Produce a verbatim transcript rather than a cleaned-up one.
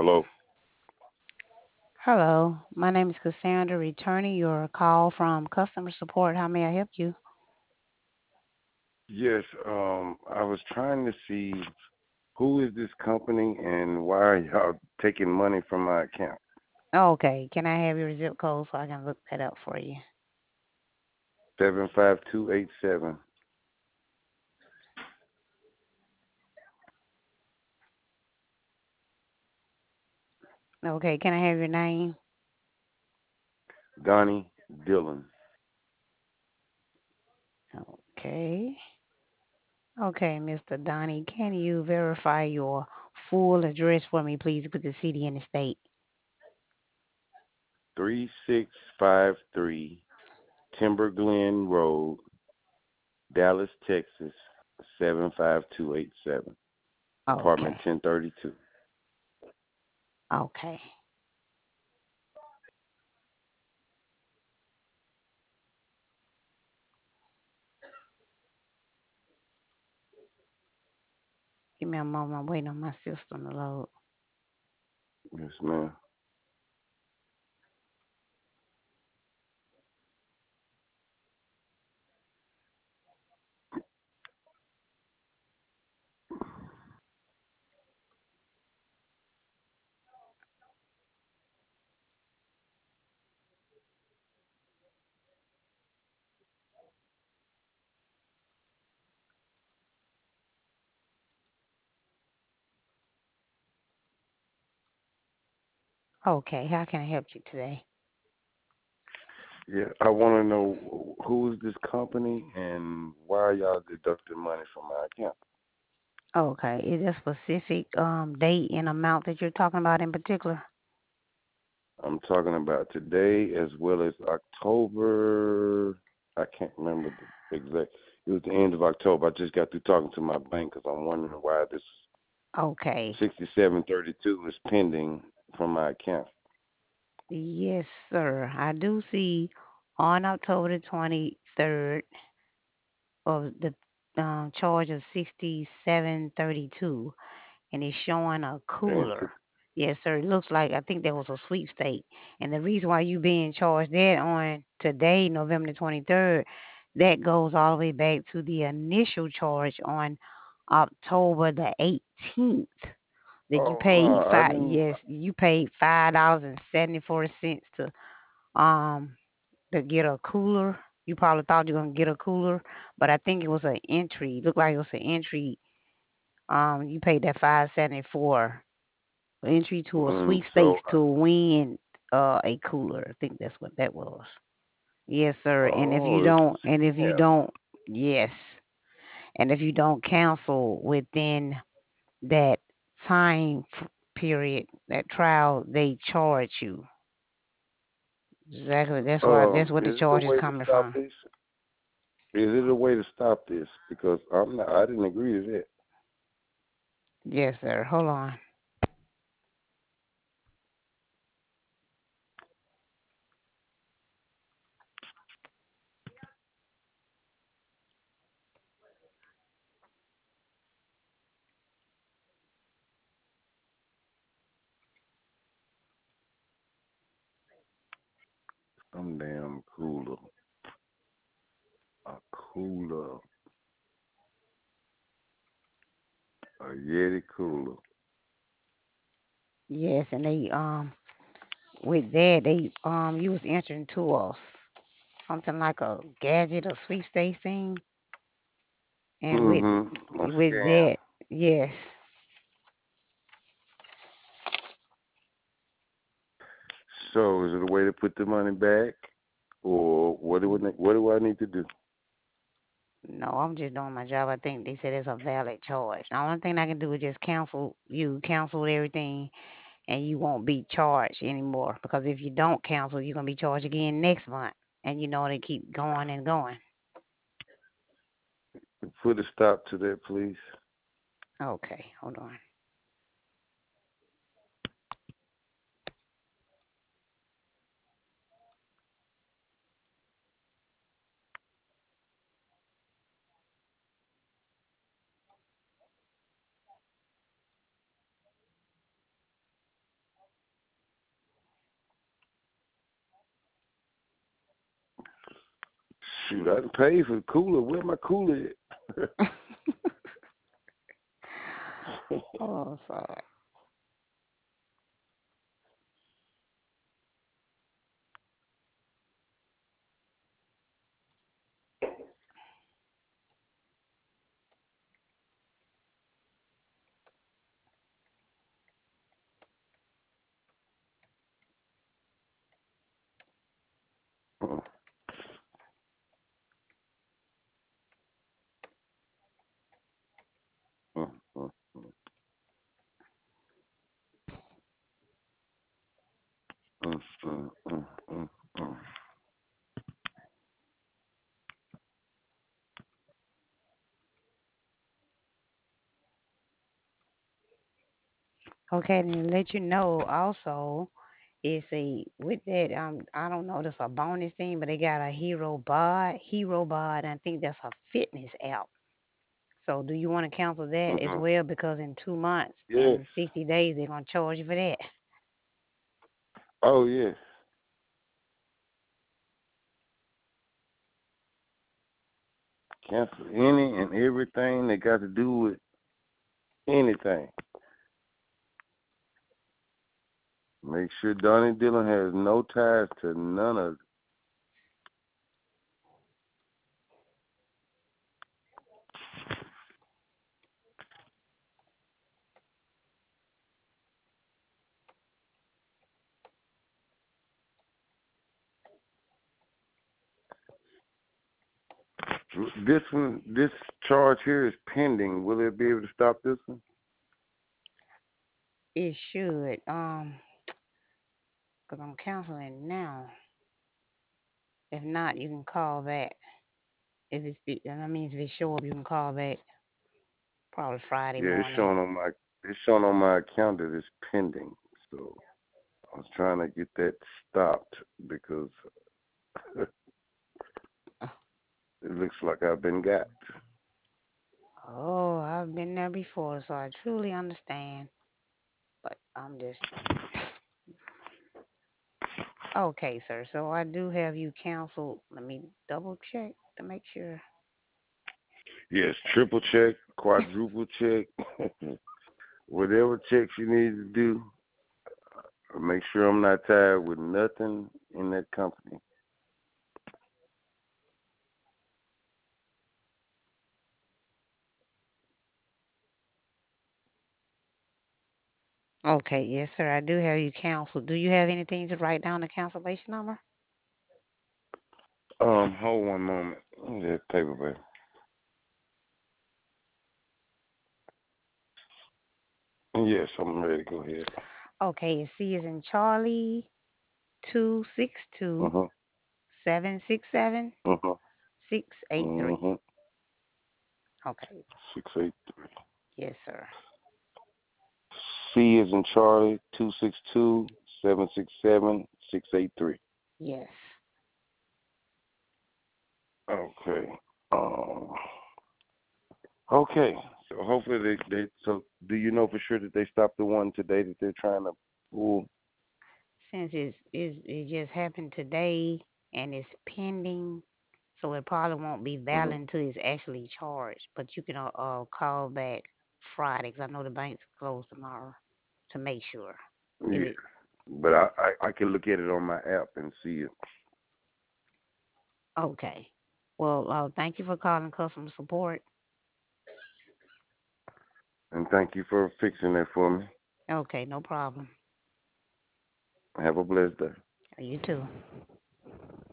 Hello. Hello, my name is Cassandra, returning your call from customer support. How may I help you? Yes, um, I was trying to see who is this company and why are y'all taking money from my account? Okay, can I have your zip code so I can look that up for you? Seven five two eight seven. Okay, can I have your name? Donnie Dillon. Okay. Okay, mister Donnie, can you verify your full address for me, please, with the city and the state? Three six five three Timber Glen Road, Dallas, Texas, seven five two eight seven. Apartment Okay. ten thirty two. Okay. Give me a moment. I'm waiting on my system to load. Yes, ma'am. Okay, how can I help you today? Yeah, I want to know who is this company and why are y'all deducting money from my account? Okay, is there a specific um date and amount that you're talking about in particular? I'm talking about today as well as October. I can't remember the exact. It was the end of October. I just got through talking to my bank because I'm wondering why this Okay. sixty-seven thirty-two is pending from my account. Yes, sir. I do see on October the twenty-third of the um, charge of sixty-seven thirty-two, and it's showing a And cooler. to, Yes, sir. It looks like I think there was a sweepstake, and the reason why you being charged that on today, November the twenty-third, that goes all the way back to the initial charge on October the eighteenth. That you oh no, paid I five. didn't. Yes, you paid five dollars and seventy four cents to um to get a cooler. You probably thought you were gonna get a cooler, but I think it was an entry. It looked like it was an entry. Um, you paid that five seventy four entry to a Mm, sweepstakes so, to win uh a cooler. I think that's what that was. Yes, sir. And if you oh, it's don't, and a if you scam. don't, yes, and if you don't cancel within that time f- period, that trial, they charge you. Exactly. That's why. That's Um, what the is it a charge is way to coming stop from. this? Is it a way to stop this? Because I'm not. I didn't agree to that. Yes, sir. Hold on. Some damn cooler, a cooler, a Yeti cooler. Yes, and they um with that they um you was entering to us something like a gadget or sweepstakes thing, and with Mm-hmm. A with scam. that, yes. So is it a way to put the money back, or what do I, what do I need to do? No, I'm just doing my job. I think they said it's a valid charge. The only thing I can do is just cancel you, cancel everything, and you won't be charged anymore. Because if you don't cancel, you're gonna be charged again next month, and you know they keep going and going. Put a stop to that, please. Okay, hold on. Shoot, I didn't pay for the cooler. Where my cooler at? Oh, sorry. Mm, mm, mm, mm, mm, mm, mm, mm. Okay, and to let you know also, it's a with that um I don't know if it's a bonus thing, but they got a Hero Bod, Hero Bod, and I think that's a fitness app. So do you want to cancel that as Mhm. well? Because in two months Yes. and sixty days they're gonna charge you for that. Oh, yes. Cancel any and everything that got to do with anything. Make sure Donnie Dillon has no ties to none of it. This one, this charge here is pending. Will it be able to stop this one? It should, um, because I'm canceling now. If not, you can call back. If it's be- that means if it show up, you can call back probably Friday Yeah, it's morning. showing on my it's showing on my account that it's pending. So I was trying to get that stopped because it looks like I've been got. Oh, I've been there before, so I truly understand. But I'm just okay, sir. So I do have you canceled. Let me double check to make sure. Yes, triple check, quadruple check, whatever checks you need to do. Make sure I'm not tied with nothing in that company. Okay, yes, sir. I do have you canceled. Do you have anything to write down the cancellation number? Um, hold one moment. That paper, baby. Yes, I'm ready. Go ahead. Okay, it's C is in Charlie, two six two Uh-huh. seven six seven Uh-huh. six eight three. Uh-huh. Okay, Six eight. yes, sir. C is in Charlie. Two six two seven six seven six eight three. Yes. Okay. Um. Okay. So hopefully they, they. So do you know for sure that they stopped the one today that they're trying to pull? Since it's, it's it just happened today and it's pending, so it probably won't be valid Mm-hmm. until it's actually charged. But you can uh, uh call back Friday, 'cause I know the bank's closed tomorrow, to make sure. If Yeah. it But I, I I can look at it on my app and see it. okay. Well, uh, thank you for calling customer support. And thank you for fixing that for me. Okay, no problem. Have a blessed day. You too.